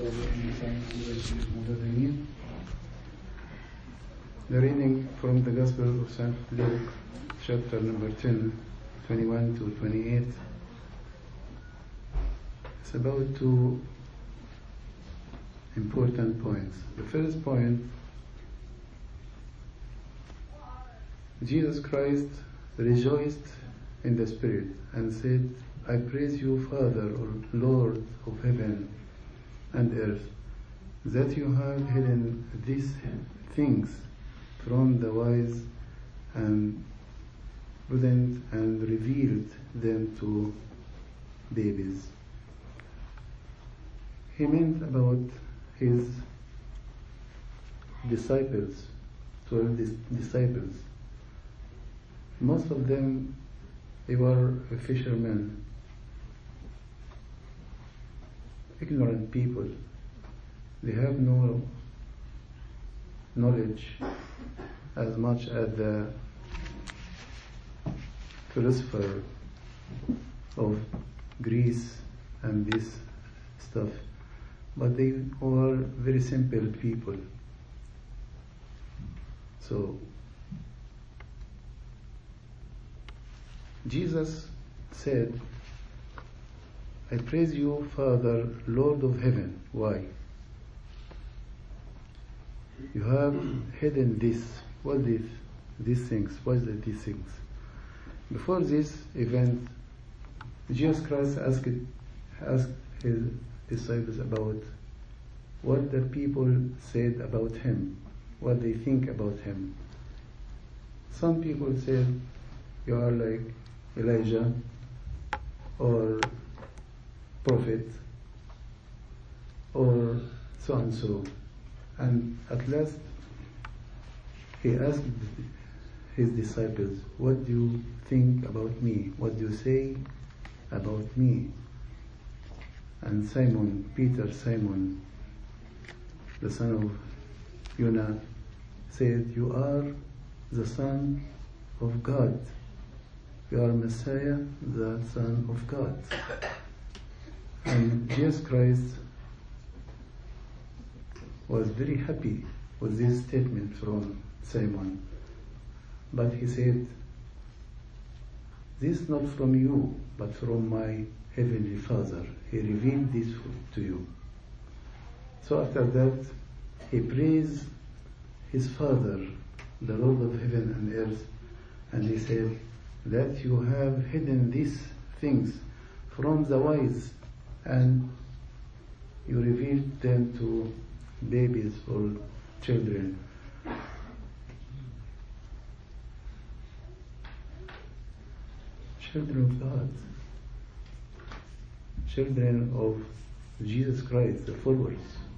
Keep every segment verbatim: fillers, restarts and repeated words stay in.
The reading from the Gospel of Saint Luke, chapter number ten, twenty-one to twenty-eight. It's about two important points. The first point, Jesus Christ rejoiced in the Spirit and said, I praise you, Father, or Lord of heaven and earth, that you have hidden these things from the wise and prudent and revealed them to babies. He meant about his disciples, twelve dis- disciples. Most of them, they were fishermen, ignorant people. They have no knowledge as much as the philosopher of Greece and this stuff, but they were very simple people. So Jesus said, I praise you, Father, Lord of heaven. Why? You have hidden this. What is these things? What is these things? Before this event, Jesus Christ asked, asked his disciples about what the people said about him, what they think about him. Some people said, you are like Elijah or prophet or so and so. And at last he asked his disciples, what do you think about me? What do you say about me? And Simon, Peter, Simon, the son of Jonah, said, you are the Son of God. You are Messiah, the Son of God. And Jesus Christ was very happy with this statement from Simon. But he said, this not from you, but from my heavenly Father. He revealed this to you. So after that, he praised his Father, the Lord of heaven and earth, and he said, that you have hidden these things from the wise, and you revealed them to babies or children. Children of God, children of Jesus Christ, the followers.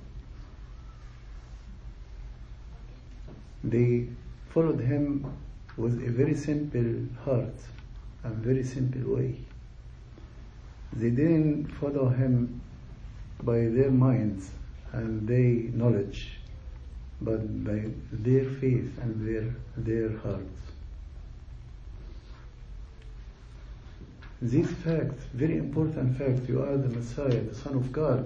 They followed him with a very simple heart and very simple way. They didn't follow him by their minds and their knowledge, but by their faith and their, their hearts. This fact, very important fact, you are the Messiah, the Son of God.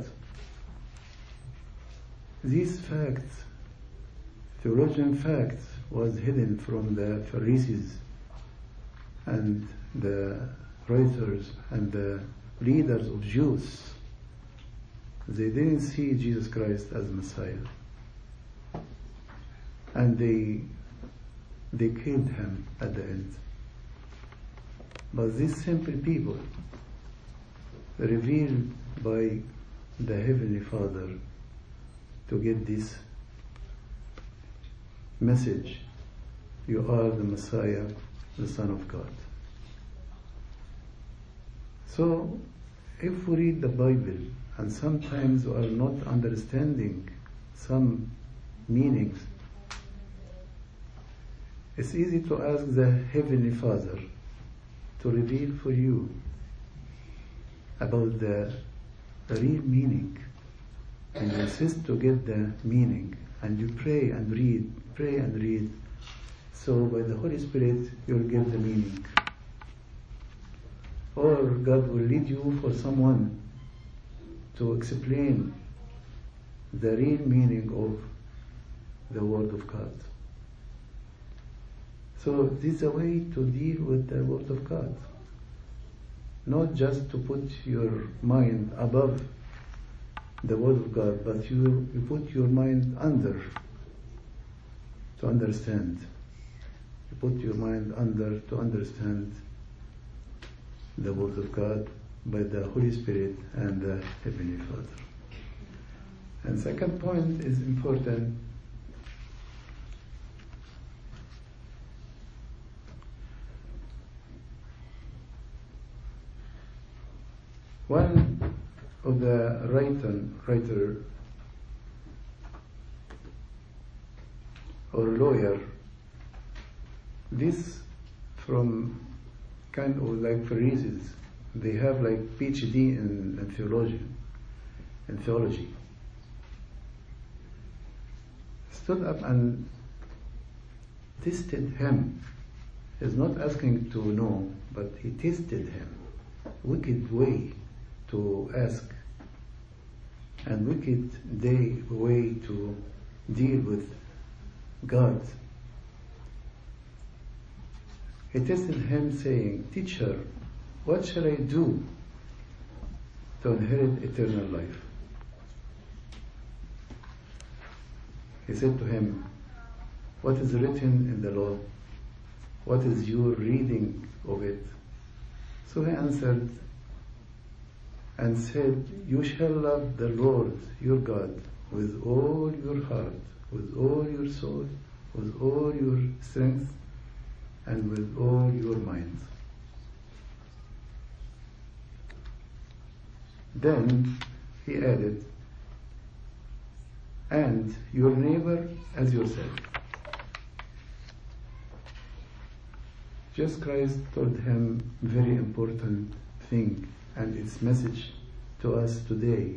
This fact, theologian fact, was hidden from the Pharisees and the writers and the leaders of Jews. They didn't see Jesus Christ as Messiah, and they they killed him at the end. But these simple people, revealed by the Heavenly Father to get this message, you are the Messiah, the Son of God. So, if we read the Bible, and sometimes we are not understanding some meanings, it's easy to ask the Heavenly Father to reveal for you about the real meaning, and you insist to get the meaning, and you pray and read, pray and read, so by the Holy Spirit you'll get the meaning. Or God will lead you for someone to explain the real meaning of the Word of God. So this is a way to deal with the Word of God. Not just to put your mind above the Word of God, but you, you put your mind under to understand. You put your mind under to understand the Word of God by the Holy Spirit and the Heavenly Father. And second point is important. One of the writer, writer or lawyer, this from kind of like Pharisees, they have like PhD in, in theology, in theology. Stood up and tested him. He's not asking to know, but he tested him. Wicked way to ask, and wicked day way to deal with God. He tested him saying, "Teacher, what shall I do to inherit eternal life?" He said to him, "What is written in the law? What is your reading of it?" So he answered and said, "You shall love the Lord your God with all your heart, with all your soul, with all your strength, and with all your mind." Then he added, "And your neighbor as yourself." Jesus Christ told him very important thing, and its message to us today.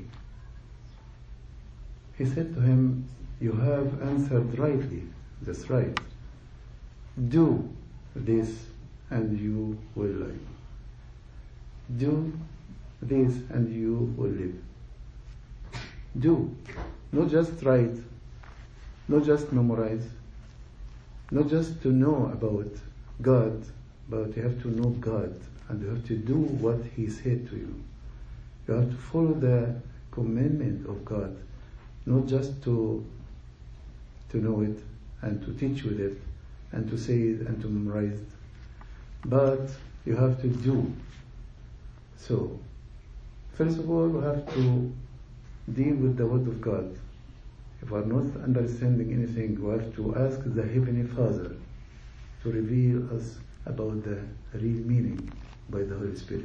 He said to him, "You have answered rightly, that's right. Do this and you will live. Do this and you will live." Do, not just write, not just memorize, not just to know about God, but you have to know God, and you have to do what He said to you. You have to follow the commandment of God, not just to to know it and to teach with it and to say it and to memorize it, but you have to do. So, first of all, we have to deal with the Word of God. If we are not understanding anything, we have to ask the Heavenly Father to reveal us about the real meaning by the Holy Spirit.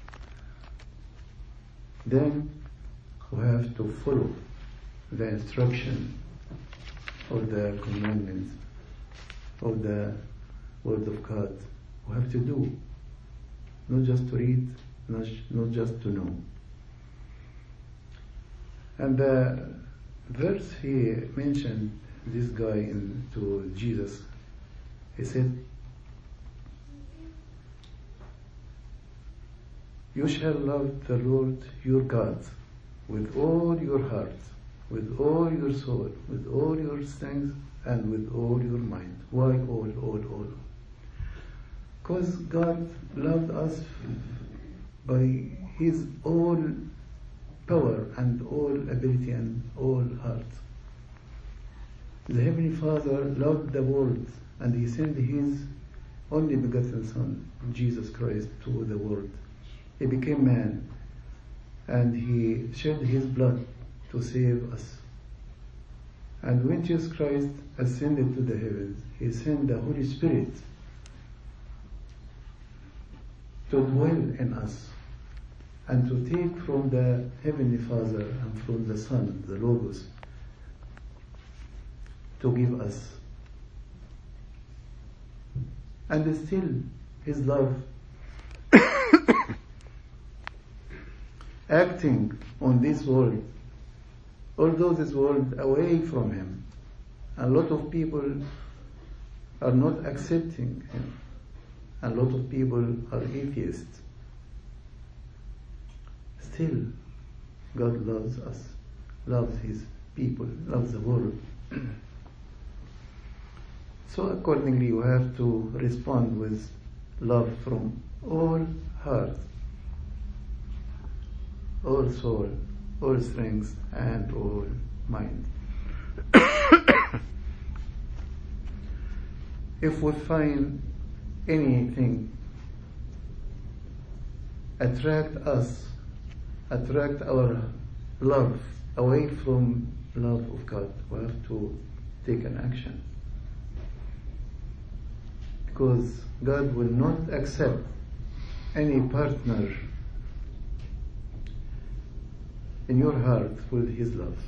Then we have to follow the instruction of the commandments of the Word of God. We have to do, not just to read, not, not just to know. And the verse he mentioned this guy in, to Jesus, he said, "You shall love the Lord your God with all your heart, with all your soul, with all your strength, and with all your mind." Why all, all, all? Because God loved us by His all power and all ability and all heart. The Heavenly Father loved the world, and He sent His only begotten Son, Jesus Christ, to the world. He became man, and He shed His blood to save us. And when Jesus Christ ascended to the heavens, He sent the Holy Spirit to dwell in us and to take from the Heavenly Father and from the Son, the Logos, to give us. And still His love acting on this world, although this world away from Him. A lot of people are not accepting Him. A lot of people are atheists. Still, God loves us, loves His people, love the world. So accordingly you have to respond with love from all heart, all soul, all strength, and all mind. If we find anything attract us, attract our love away from love of God, we have to take an action. Because God will not accept any partner in your heart with His love.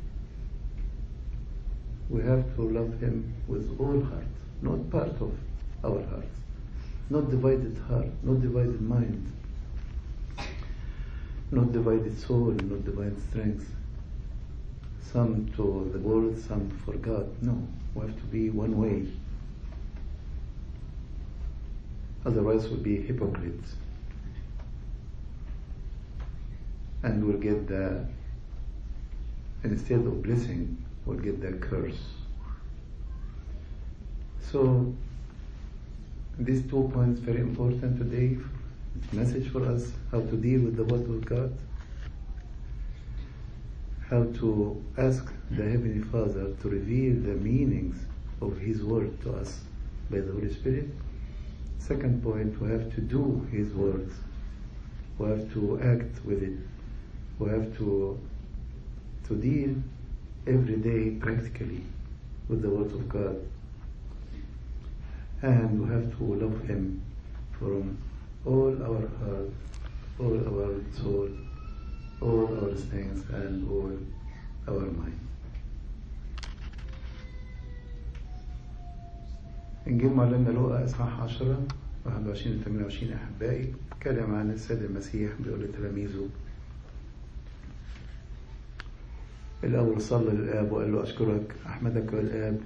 We have to love Him with all heart, not part of our hearts, not divided heart, not divided mind, not divided soul, not divided strength. Some to the world, some for God. No, we have to be one way. Otherwise we'll be hypocrites. And we'll get the, instead of blessing, we'll get the curse. So, these two points very important today. Message for us, how to deal with the Word of God, how to ask the Heavenly Father to reveal the meanings of His Word to us by the Holy Spirit. Second point, we have to do His words. We have to act with it. We have to to deal every day practically with the Word of God. And we have to love Him from all our heart, all our soul, all our strength, and all our mind. إنجيل معلمنا لوقا إصحاح عشرة واحد وعشرين ثمانية وعشرين أحبائي، تكلم عن السيد المسيح بيقول لتلاميذه الأول صلى للآب وقال له أشكرك أحمدك والآب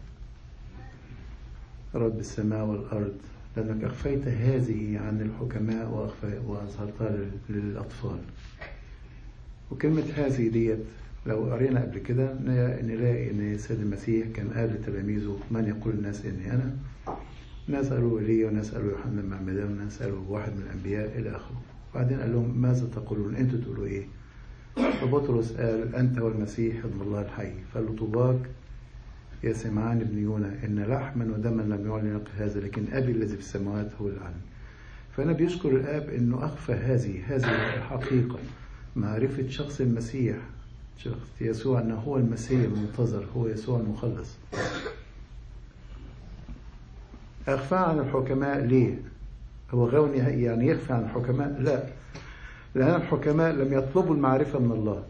رب السماء والأرض لأنك أخفيت هذه عن الحكماء وأظهرتها للأطفال. وكلمة هذه ديت لو قرينا قبل كده نلاقي ان السيد المسيح كان قال لتلاميذه من يقول الناس اني انا؟ ناس قالوا ايليا وناس قالوا يوحنا المعمدان وناس قالوا واحد من الانبياء الى اخره. وبعدين قال لهم ماذا تقولون؟ انتوا تقولوا ايه؟ فبطرس قال انت هو المسيح ابن الله الحي. فقال له طوباك يا سمعان ابن يونا ان لحما ودما لم يعلن لك هذا لكن ابي الذي في السماوات هو العلم. فانا بيشكر الاب انه اخفى هذه هذه الحقيقه، معرفه شخص المسيح، شخص يسوع أنه هو المسيح المنتظر، هو يسوع المخلص. أخفى عن الحكماء ليه؟ هو غوني يعني يخفى عن الحكماء؟ لا، لأن الحكماء لم يطلبوا المعرفة من الله،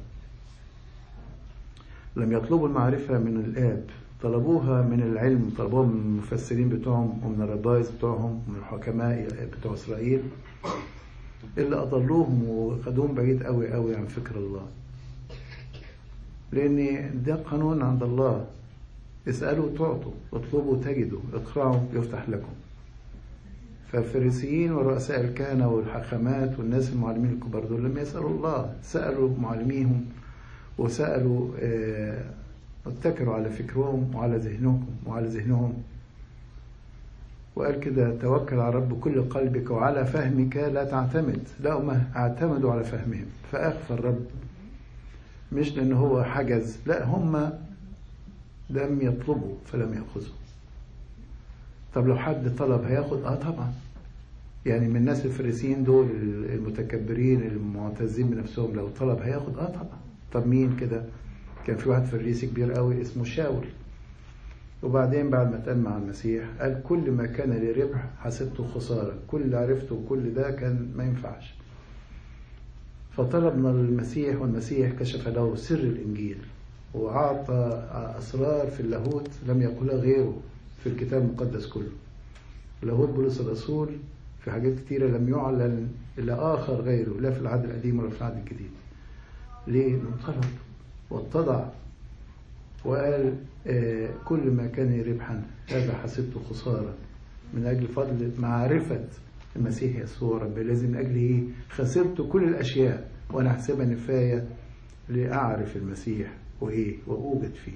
لم يطلبوا المعرفة من الآب، طلبوها من العلم، طلبوها من المفسرين بتوعهم ومن الربائز بتوعهم ومن الحكماء بتوع إسرائيل اللي أضلوهم وخدوهم بعيد قوي قوي عن فكر الله. لأن ده قانون عند الله، اسألوا تعطوا، اطلبوا تجدوا، اقرعوا يفتح لكم. فالفريسيين ورؤساء الكهنة والحاخامات والناس المعلمين الكبار دول لما يسألوا الله سألوا معلميهم وسألوا اه اتكروا على فكرهم وعلى ذهنهم وعلى ذهنهم وقال كده توكل على رب كل قلبك وعلى فهمك لا تعتمد. لا، هم اعتمدوا على فهمهم فأخفى الرب، مش لأنه هو حجز، لا، هم لم يطلبوا فلم يأخذوا. طب لو حد طلب هياخد؟ اه طبعا. يعني من الناس الفريسيين دول المتكبرين المعتزين بنفسهم لو طلب هياخد؟ اه طبعا. طب مين كده؟ كان في واحد فريسي كبير قوي اسمه شاول، وبعدين بعد ما اتقال مع المسيح قال كل ما كان لي ربح حسبته خسارة، كل اللي عرفته وكل ده كان ما ينفعش. فطلب من المسيح والمسيح كشف له سر الإنجيل وأعطى أسرار في اللاهوت لم يقولها غيره في الكتاب المقدس كله. لاهوت بولس الرسول في حاجات كتيرة لم يعلن إلى آخر غيره، لا في العهد القديم ولا في العهد الجديد. ليه؟ إنه طلب واتضع وقال آه كل ما كان ربحا هذا حسبته خسارة من أجل فضل معرفة المسيح يسوع رب الذي من أجله خسرت كل الأشياء وأنا أحسبها نفاية لأعرف المسيح وإيه وأوجد فيه.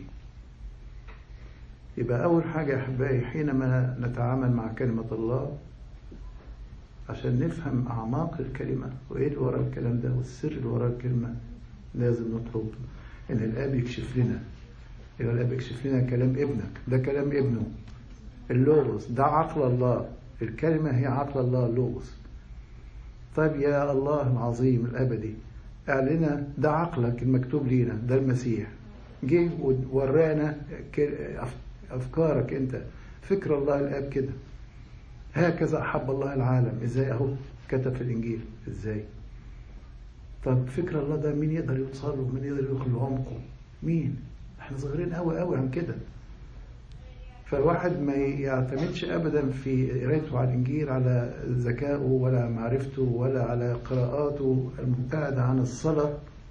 يبقى أول حاجة يا أحبائي حينما نتعامل مع كلمة الله عشان نفهم أعماق الكلمة وإيه اللي وراء الكلام ده والسر اللي وراء الكلمة، لازم نطلب إن الآب يكشف لنا. يبقى الآب يكشف لنا كلام ابنك، ده كلام ابنه اللوغوس، ده عقل الله، الكلمة هي عقل الله اللوغوس. طيب يا الله العظيم الأبدي أعلنا ده عقلك المكتوب لينا، ده المسيح جه وورانا أفكارك أنت، فكر الله الآب كده، هكذا أحب الله العالم. إزاي؟ أهو كتب في الإنجيل إزاي. طب فكر الله ده مين يقدر يوصل له؟ مين يقدر يدخل لعمقه؟ مين؟ احنا صغيرين قوي قوي عن كده. فالواحد ما يعتمدش أبدا في قرايته على الإنجيل على ذكائه ولا معرفته ولا على قراءاته المبتعدة عن الصلاة.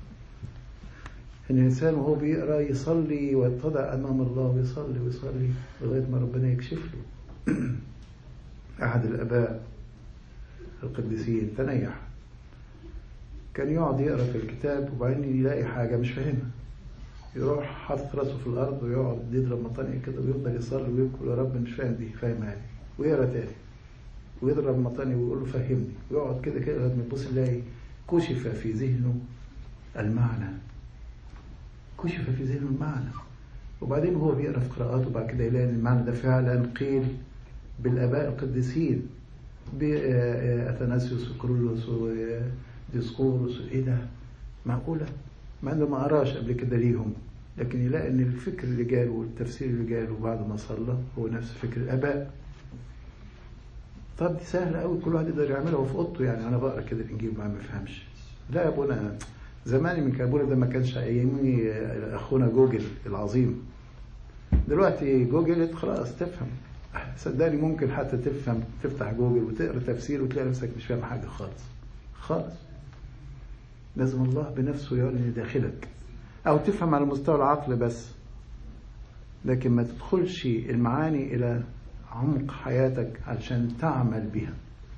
إن الإنسان وهو بيقرأ يصلي ويتضع أمام الله ويصلي ويصلي لغاية ما ربنا يكشف له. أحد الآباء القديسين تنيح، كان يقعد يقرأ في الكتاب وبعدين يلاقي حاجة مش فاهمها، يروح حاطط راسه في الأرض ويقعد يضرب مطانية كده ويفضل يصلي ويقول يا رب مش فاهم دي، فاهمها لي، ويقرأ تاني ويضرب مطانية ويقول له فهمني، ويقعد كده كده لغاية ما يبص يلاقي كشف في ذهنه المعنى، كشف في ذهنه المعنى. وبعدين هو بيقرأ في قراءاته بعد كده يلاقي المعنى ده فعلا قيل بالآباء القديسين، بأثناسيوس وكرولوس وديسقورس. إيه ده؟ معقولة؟ ما عنده ما قراش قبل كده ليهم، لكن يلاقي ان الفكر اللي جاله والتفسير اللي جاله بعد ما صلى هو نفس فكر الآباء. طب دي سهلة قوي، كل واحد يقدر يعملها في اوضته. يعني انا بقرا كده الانجيل ما بفهمش، لا يا ابونا زمان من كان ابونا ده ما كانش ايامي اخونا جوجل العظيم. دلوقتي جوجل خلاص تفهم، صدقني ممكن حتى تفهم، تفتح جوجل وتقرا تفسير وتلاقي نفسك مش فاهم حاجة خالص خالص. لازم الله بنفسه يعلن داخلك، أو تفهم على مستوى العقل بس، لكن ما تدخلش المعاني إلى عمق حياتك علشان تعمل بها.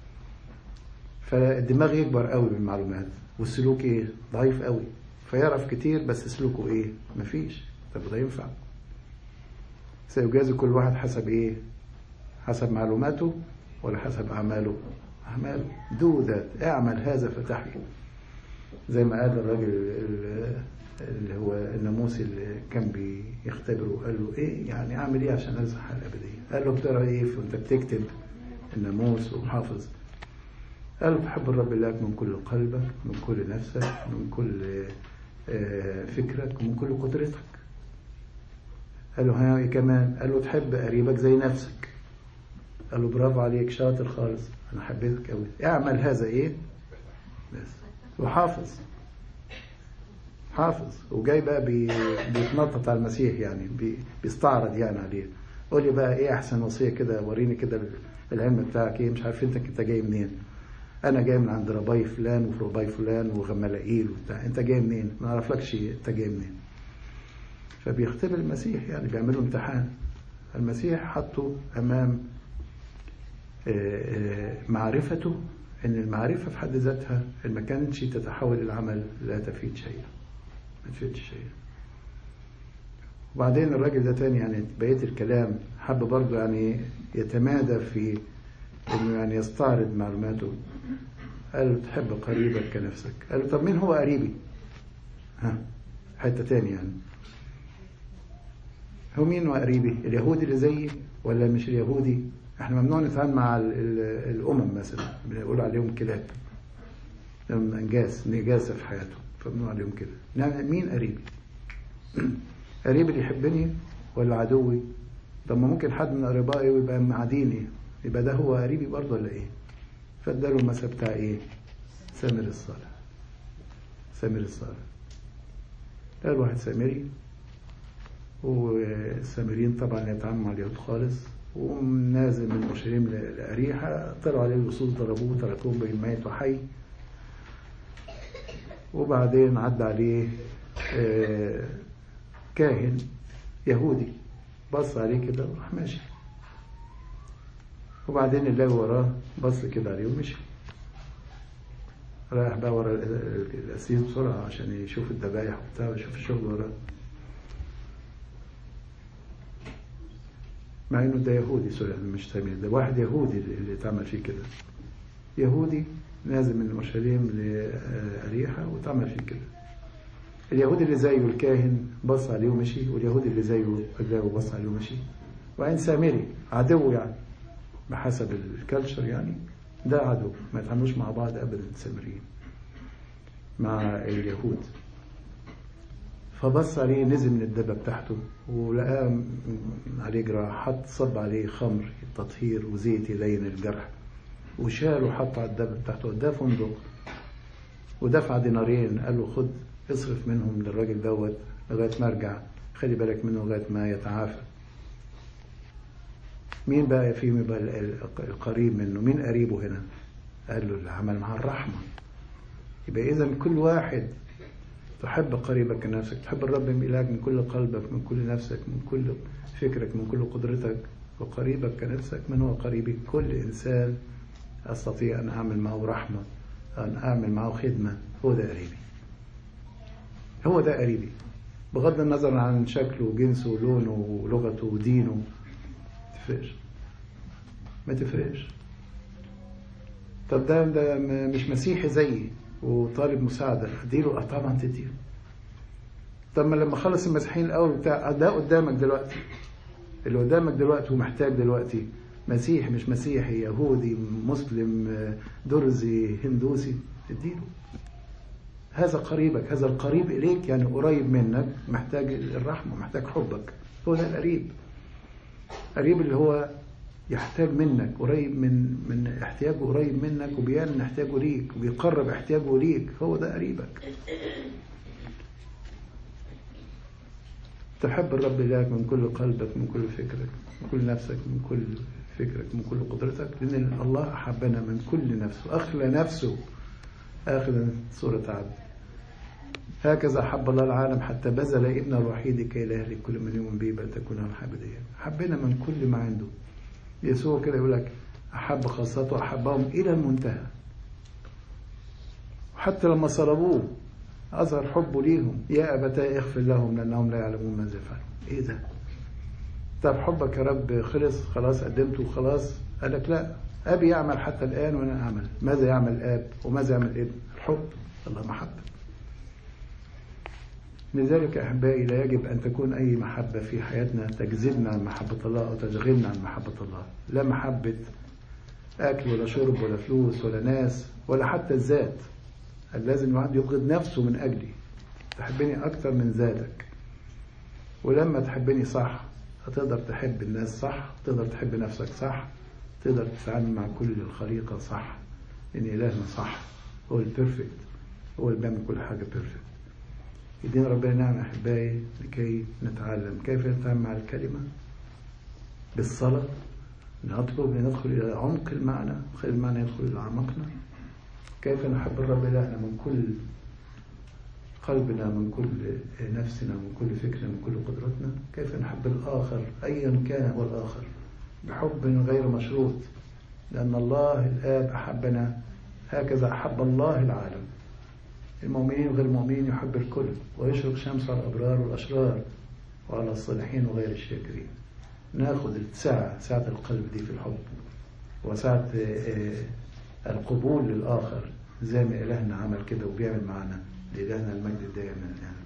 فالدماغ يكبر قوي بالمعلومات والسلوك إيه؟ ضعيف قوي، فيعرف كتير بس سلوكه إيه؟ مفيش. طب ده ينفع؟ سيجازي كل واحد حسب إيه؟ حسب معلوماته ولا حسب أعماله؟ أعماله. دو ذات، اعمل هذا فتحيا. زي ما قال الراجل اللي هو الناموسي اللي كان بيختبره، قال له ايه يعني اعمل ايه عشان ارزق الحياه الابديه؟ قال له بتقرا ايه وانت بتكتب الناموس ومحافظ؟ قال له تحب الرب إلهك من كل قلبك، من كل نفسك، من كل فكرك، ومن كل قدرتك. قال له ها ايه كمان؟ قال له تحب قريبك زي نفسك. قال له برافو عليك، شاطر خالص، انا حبيتك قوي، اعمل هذا ايه بس. وحافظ حافظ وجاي بقى بيتنطط على المسيح، يعني بيستعرض يعني عليه. قول لي بقى ايه احسن وصيه كده، وريني كده العلم بتاعك ايه، مش عارف انت انت جاي منين؟ انا جاي من عند رباي فلان وفرباي فلان وغملائيل وبتاع، انت جاي منين؟ ما اعرفلكش انت جاي منين. فبيختبر المسيح، يعني بيعملوا امتحان. المسيح حطه امام معرفته، ان المعرفه في حد ذاتها ان ما كانتش تتحول الى عمل لا تفيد شيئا، ما تفيدش شيئا. وبعدين الراجل ده تاني يعني بقيه الكلام حب برضه يعني يتمادى في انه يعني يستعرض معلوماته. قال له تحب قريبك كنفسك. قال له طب مين هو قريبي؟ ها حته تاني يعني، هو مين هو قريبي؟ اليهودي اللي زيي ولا مش اليهودي؟ احنا ممنوع نتعامل مع الامم مثلا، بنقول عليهم كلاب، انجاز نجاسه في حياتهم، فممنوع عليهم كده. نعم مين قريبي؟ قريبي اللي يحبني ولا عدوي؟ طب ما ممكن حد من قريبائي يبقى معاديني، يبقى ده هو قريبي برضه ولا ايه؟ فاداله المثل بتاع ايه؟ سامر الصالح. سامر الصالح قال واحد سامري، والسامريين طبعا يتعاملوا مع اليهود خالص، ونازل من اورشليم لأريحة، طلعوا عليه اللصوص ضربوه تركوه بين ميت وحي. وبعدين عدى عليه كاهن يهودي، بص عليه كده وراح ماشي. وبعدين اللي وراه بص كده عليه ومشي، رايح بقى ورا القسيس بسرعة عشان يشوف الذبايح وبتاع ويشوف الشغل وراه. مع انه ده يهودي، سوري مش سامري، ده واحد يهودي اللي اتعمل فيه كده. يهودي نازل من اورشليم لأريحة واتعمل فيه كده. اليهودي اللي زيه الكاهن بص عليه ومشي، واليهودي اللي زيه قدامه بص عليه ومشي. وعين سامري عدو يعني بحسب الكالتشر، يعني ده عدو، ما يتعاملوش مع بعض ابدا السامريين مع اليهود. فبص عليه، نزل من الدبة بتاعته ولقاه عليه جراح، حط صب عليه خمر تطهير وزيت يلين الجرح، وشاله وحطه على الدبة بتاعته، ده فندق، ودفع دينارين، قال له خد اصرف منهم للراجل دوت لغاية ما ارجع، خلي بالك منه لغاية ما يتعافى. مين بقى فيهم يبقى القريب منه؟ مين قريبه هنا؟ قال له اللي عمل معاه الرحمة. يبقى إذا كل واحد تحب قريبك كنفسك، تحب الرب إلهك من كل قلبك، من كل نفسك، من كل فكرك، من كل قدرتك، وقريبك كنفسك. من هو قريبي؟ كل إنسان أستطيع أن أعمل معه رحمة، أن أعمل معه خدمة، هو ده قريبي، هو ده قريبي، بغض النظر عن شكله وجنسه ولونه ولغته ودينه. تفرقش، ما تفرقش. طب ده ده مش مسيحي زيي وطالب مساعدة، اديله؟ طبعا تديله. طب ما لما خلص المسيحيين الاول بتاع ده قدامك دلوقتي، اللي قدامك دلوقتي ومحتاج دلوقتي مسيحي مش مسيحي، يهودي مسلم درزي هندوسي، اديله. هذا قريبك، هذا القريب اليك، يعني قريب منك، محتاج الرحمة، محتاج حبك، هو ده القريب. قريب اللي هو يحتاج منك، قريب من من احتياجه، قريب منك وبيعلن احتياجه ليك وبيقرب احتياجه ليك، هو ده قريبك. تحب الرب إلهك من كل قلبك، من كل فكرك، من كل نفسك، من كل فكرك، من كل قدرتك، لأن الله أحبنا من كل نفس، وأخلى نفسه آخذا صورة عبد. هكذا أحب الله العالم حتى بذل ابنه الوحيد كي لا يهلك كل من يؤمن به بل تكون له الحياة الأبدية. حبنا من كل ما عنده. يسوع كده يقول لك أحب خاصته أحبهم إلى المنتهى، وحتى لما صلبوه أظهر حبه ليهم، يا أبتاي اغفر لهم لأنهم لا يعلمون ماذا يفعلون. إيه ده؟ طب حبك يا رب خلص خلاص قدمته خلاص؟ قال لك لا، أبي يعمل حتى الآن وأنا أعمل. ماذا يعمل الآب وماذا يعمل الابن؟ الحب، الله محبة. لذلك أحبائي لا يجب أن تكون أي محبة في حياتنا تجذبنا عن محبة الله أو تشغلنا عن محبة الله. لا محبة أكل ولا شرب ولا فلوس ولا ناس ولا حتى الذات. لازم الواحد يبغض نفسه من أجلي. تحبني أكثر من ذاتك، ولما تحبني صح هتقدر تحب الناس صح، تقدر تحب نفسك صح، تقدر تتعامل مع كل الخليقة صح، لأن إلهنا صح، هو البيرفكت، هو اللي بيعمل كل حاجة بيرفكت. يدينا ربنا نعم أحبائي لكي نتعلم كيف نتعامل مع الكلمة بالصلاة، نطلب لندخل إلى عمق المعنى، خلي المعنى يدخل إلى أعماقنا. كيف نحب الرب إلهنا من كل قلبنا، من كل نفسنا، من كل فكرنا، من كل قدرتنا. كيف نحب الآخر أيا كان هو الآخر بحب غير مشروط، لأن الله الآب أحبنا هكذا أحب الله العالم. المؤمنين وغير المؤمنين يحب الكل، ويشرق شمس على الأبرار والأشرار وعلى الصالحين وغير الشاكرين. ناخذ الساعة، ساعة القلب دي في الحب، وساعة القبول للآخر زي ما إلهنا عمل كده وبيعمل معنا. لإلهنا المجد دائما.